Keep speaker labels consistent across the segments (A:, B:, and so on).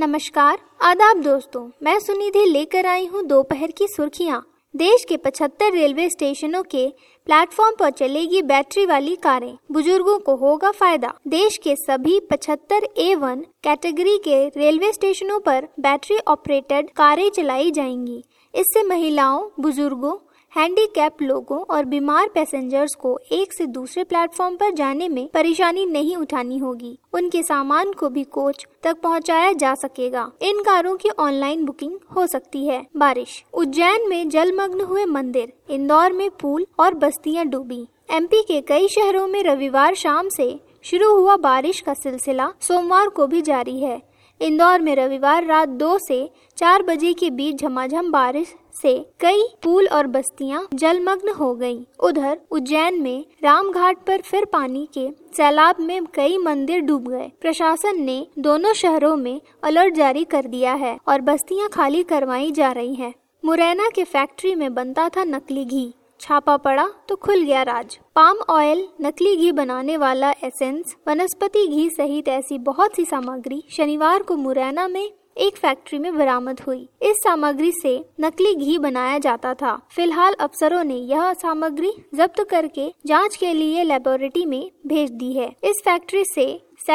A: नमस्कार, आदाब दोस्तों। मैं सुनिधि लेकर आई हूँ दोपहर की सुर्खियाँ। देश के 75 रेलवे स्टेशनों के प्लेटफॉर्म पर चलेगी बैटरी वाली कारें, बुजुर्गों को होगा फायदा। देश के सभी 75 A1 कैटेगरी के रेलवे स्टेशनों पर बैटरी ऑपरेटेड कारें चलाई जाएंगी। इससे महिलाओं, बुजुर्गों, हैंडीकैप लोगों और बीमार पैसेंजर्स को एक से दूसरे प्लेटफॉर्म पर जाने में परेशानी नहीं उठानी होगी। उनके सामान को भी कोच तक पहुंचाया जा सकेगा। इन कारों की ऑनलाइन बुकिंग हो सकती है। बारिश, उज्जैन में जलमग्न हुए मंदिर, इंदौर में पुल और बस्तियां डूबी। MP के कई शहरों में रविवार शाम से शुरू हुआ बारिश का सिलसिला सोमवार को भी जारी है। इंदौर में रविवार रात 2 से 4 बजे के बीच झमाझम बारिश से कई पुल और बस्तियां जलमग्न हो गईं। उधर उज्जैन में रामघाट पर फिर पानी के सैलाब में कई मंदिर डूब गए। प्रशासन ने दोनों शहरों में अलर्ट जारी कर दिया है और बस्तियां खाली करवाई जा रही हैं। मुरैना के फैक्ट्री में बनता था नकली घी, छापा पड़ा तो खुल गया राज। पाम ऑयल, नकली घी बनाने वाला एसेंस, वनस्पति घी सहित ऐसी बहुत सी सामग्री शनिवार को मुरैना में एक फैक्ट्री में बरामद हुई। इस सामग्री से नकली घी बनाया जाता था। फिलहाल अफसरों ने यह सामग्री जब्त करके जांच के लिए लेबोरेटरी में भेज दी है। इस फैक्ट्री से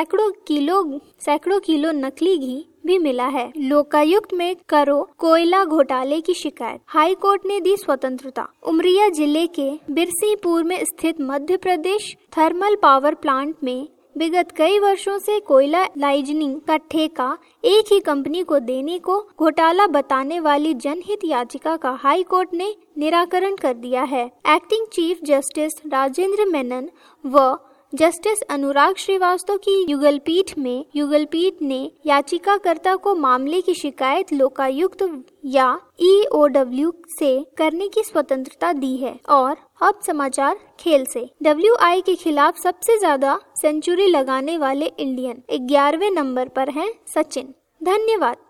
A: सैकड़ों किलो नकली घी भी मिला है। लोकायुक्त में करो कोयला घोटाले की शिकायत, हाई कोर्ट ने दी स्वतंत्रता। उमरिया जिले के बिरसीपुर में स्थित Madhya Pradesh thermal power plant में विगत कई वर्षों से कोयला लाइजनिंग का ठेका एक ही कंपनी को देने को घोटाला बताने वाली जनहित याचिका का हाई कोर्ट ने निराकरण कर दिया है। Acting chief justice Rajendra Menon व जस्टिस अनुराग श्रीवास्तव की युगलपीठ ने याचिकाकर्ता को मामले की शिकायत लोकायुक्त या EOW से करने की स्वतंत्रता दी है। और अब समाचार खेल से। WI के खिलाफ सबसे ज्यादा सेंचुरी लगाने वाले इंडियन 11वें नंबर पर हैं सचिन। धन्यवाद।